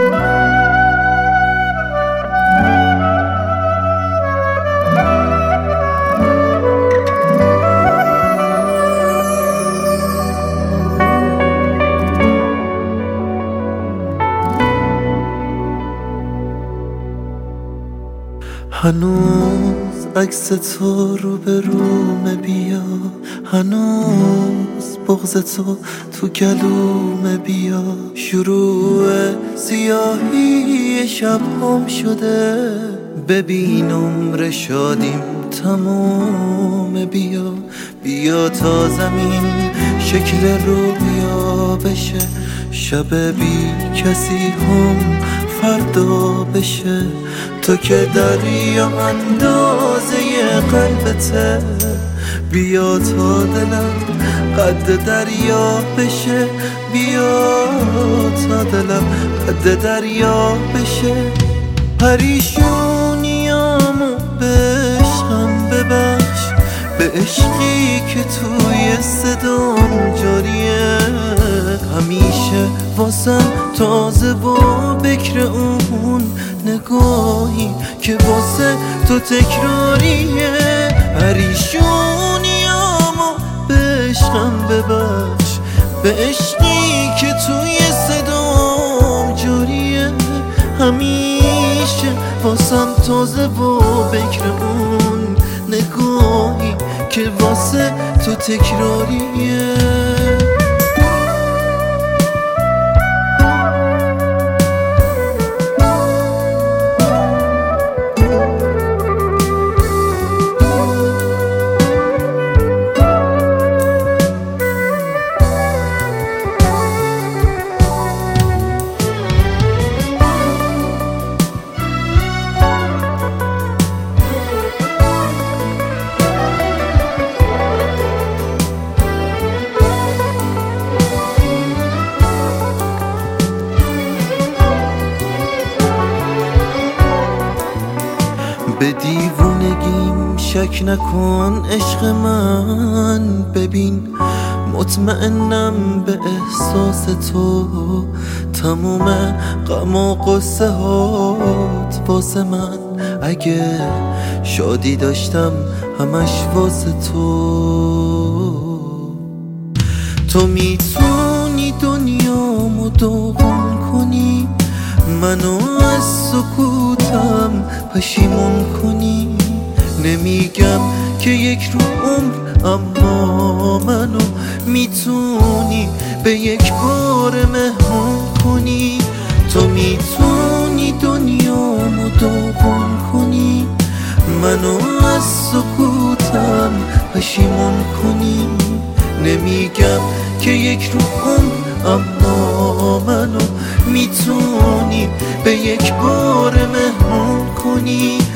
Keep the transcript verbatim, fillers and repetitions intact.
هنوز عکس تو رو به رومه بیا، هنوز بغض تو تو گلومه بیا. شروع سیاهی شب هم شده، ببین عمر شادیم تموم. بیا بیا تا زمین شکل رویا بشه، شب بی کسی هم فردا بشه. تو که دریا اندازه قلبته، بیا تا دلم قد دریا بشه، بیا تا دلم قد دریا بشه. پریشونیامو به عشقم ببخش، به عشقی که توی صدام جاریه. همیشه واسم تازه و بکر اون نگاهی که واسه تو تکراریه. پریشونیامو به عشقم ببخش، به عشقی که توی صدام جاریه. همیشه واسم تازه و بکر اون نگاهی که واسه تو تکراریه. به دیوونگیم شک نکن عشق من، ببین مطمئنم به احساس تو. تموم غم و قصه هات واسه من، اگه شادی داشتم همش واسه تو. تو میتونی دنیامو دوغون کنی، منو از سکوتم پشیمون کنی. نمیگم که یک رو عمر، اما منو میتونی به یک بار مهمون کنی. تو میتونی دنیامو دوغون کنی، منو از سکوتم پشیمون کنی. نمیگم که یک رو عمر، اما منو میتونی به یک بار مهمون کنی.